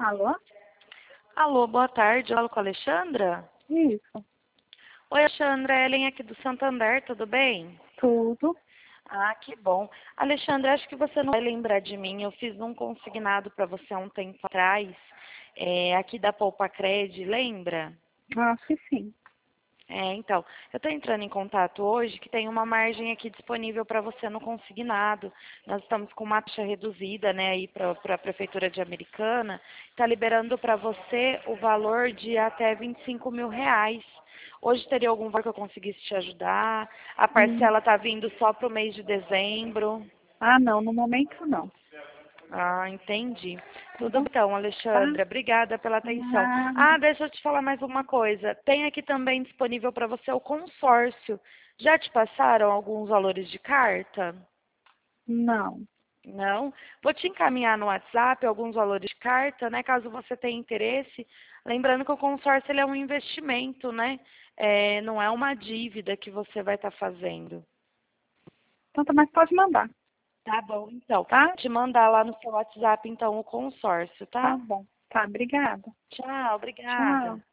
Alô? Alô, boa tarde. Eu falo com a Alexandra? Isso, Oi, Alexandra, é Ellen aqui do Santander, tudo bem? tudo. Ah, que bom. Alexandra, acho que você não vai lembrar de mim. Eu fiz um consignado para você há um tempo atrás, aqui da Poupa Cred, lembra? Acho que sim. Então, eu estou entrando em contato hoje que tem uma margem aqui disponível para você no consignado. Nós estamos com uma taxa reduzida, né, aí para a Prefeitura de Americana. Está liberando para você o valor de até R$ 25.000. Hoje teria algum valor que eu conseguisse te ajudar? A Hum. parcela está vindo só para o mês de dezembro. Ah, não, no momento não. Ah, entendi. Tá Tudo bom? bem, então, Tá? Alexandra. Obrigada pela atenção. Nada. Ah, deixa eu te falar mais uma coisa. Tem aqui também disponível para você o consórcio. Já te passaram alguns valores de carta? Não. Não? Vou te encaminhar no WhatsApp alguns valores de carta, né? Caso você tenha interesse. Lembrando que o consórcio ele é um investimento, né? Não é uma dívida que você vai estar fazendo. Então, tá, mas pode mandar, Tá bom, então. tá? Te mandar lá no seu WhatsApp, então, o consórcio, Tá tá? bom. Tá, obrigada. Tchau, obrigada. Tchau.